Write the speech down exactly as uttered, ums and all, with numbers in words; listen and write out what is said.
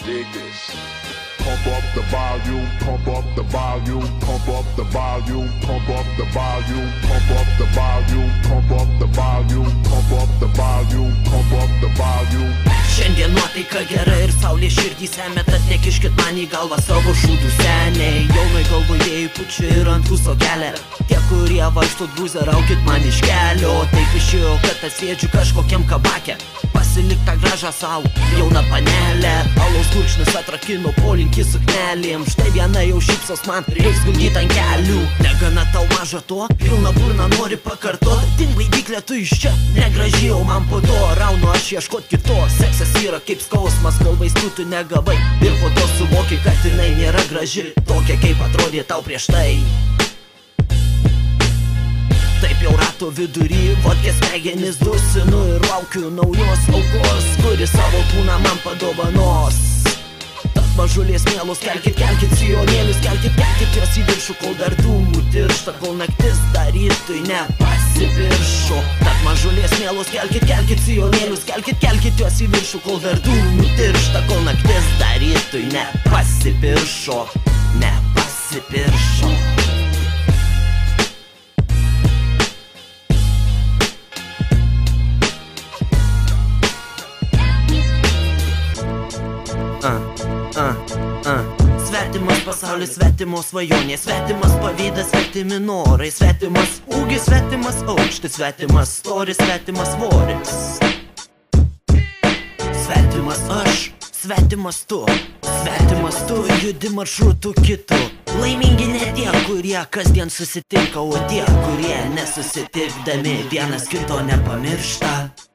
Dig this. Pump up the volume, pump up the volume, pump up the volume, pump up the volume, pump up the volume, pump up the volume, pump up the volume, pump up the volume. Šiandien nuotaika gera ir saulė širdyse meta, nekiškit man į galvą savo šūdų seniai. Jaunai galvoje įpučia ir ant ūso kelia. Tie, kurie vaikštot grūzę, raukit man iš kelio. Taip išėjo, kad atsėdžiu kažkokiam kabake. Pasilik tą gražą savo, jauna panelė. Alaus gurkšnis atrakino polinkį suknelėm. Štai viena jau šypsos man, reiks guldyt ant kelių. Negana tau maža to, pilna burna nori pakartot. Ding vaidyklė, tu iš čia negraži, o man po to raunu aš ieškot kitos. Seksas yra kaip skausmas, kol vaistų tu negavai. Ir po to suvoki, kad jinai nėra graži, tokia kaip atrodė tau prieš tai. Taip jau rato vidury, vodkės smegenis dusinu ir laukiu naujos aukos, kuri savo kūną man padovanos. Tad mažulės mielos, kelkit, kelkit sijonėlius, kelkit, kelkit jos į viršų, kol dar dūmų tiršta, kol naktis dar rytui nepasipiršo. Tad mažulės mielos, kelkit, kelkit sijonėlius, kelkit, kelkit jos į viršų, kol dar dūmų tiršta, kol naktis dar rytui nepasipiršo, nepasipiršo. Uh, uh, uh. Svetimas pasaulis, svetimos svajonės, svetimas pavydas, svetimi norai, svetimas ūgis, svetimas aukštis, svetimas storis, svetimas svoris. Svetimas aš, svetimas tu, svetimas tu, judi maršrutu kitu. Laimingi ne tie, kurie kasdien susitinka, o tie, kurie nesusitikdami vienas kito nepamiršta.